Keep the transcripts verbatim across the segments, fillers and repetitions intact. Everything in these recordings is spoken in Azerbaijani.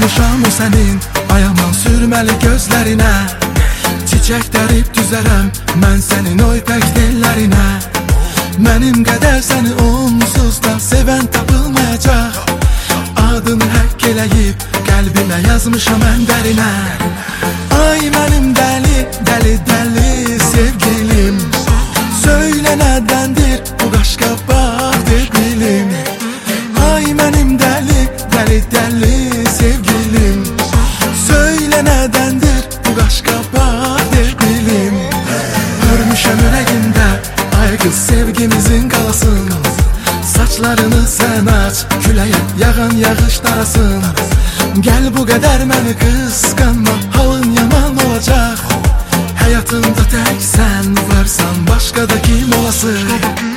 Vurmuşam o sənin ayaman sürməli gözlərinə. Çiçək dərib düzərəm mən sənin o ipək tellərinə. Mənim qədər səni onsuz da sevən tapılmayacaq. Adını həkk eləyib qəlbimə yazmışam mən dərinə. Ay mənim dəli, dəli, dəli sevgilim, söylə nədəndir bu qaşqabaq debilim. Ay mənim dəli, dəli, dəli sevgilim, söylə nədəndir bu qaşqabaq debilim. Hörmüşəm ürəyimdə ay qız sevgimizin qalasın. Saçlarını sən aç, küləyə yağan yağış darasın. Gəl bu qədər məni qısqanma, halın yaman olacaq. Həyatımda tək sən varsan, başqa da kim olasın?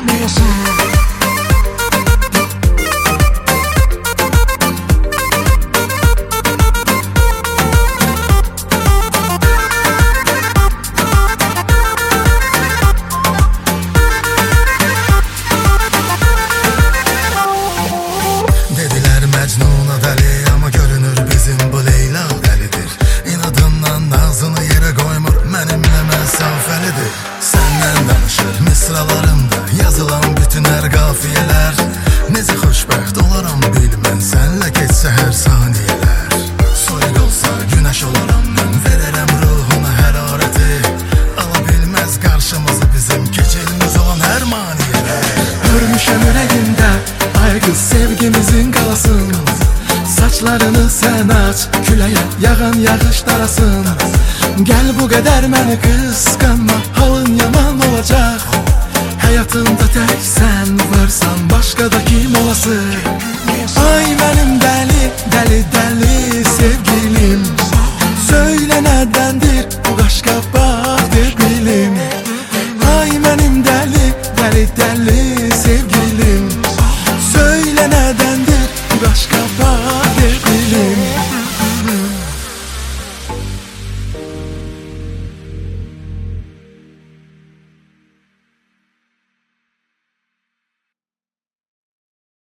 Məcnuna dəli, amma görünür bizim bu Leyla dəlidir. İnadından nazını yerə qoymur, mənimlə məsafəlidir. Səndən danışır misralarımda yazılan bütün hər qafiyələr. Necə xoşbəxt olaram bilmən, sənlə keçsə hər saniyələr. Soyuq olsa günəş olaram mən, verərəm ruhuna hərarəti. Ala bilməz qarşımızı bizim keçilimiz olan hər maniyələr. Hörmüşəm ürəyimdə ay qız sevgimizin qalasın. Saçlarını sən aç, küləyə yağan yağış darasın. Gəl bu qədər məni qısqanma, halın yaman olacaq. Həyatımda tək sən varsan, başqa da kim olasın? Ay mənim dəli, dəli, dəli sevgilim, söylə nədəndir bu qaşqabaq debilim. Ay mənim dəli, dəli, dəli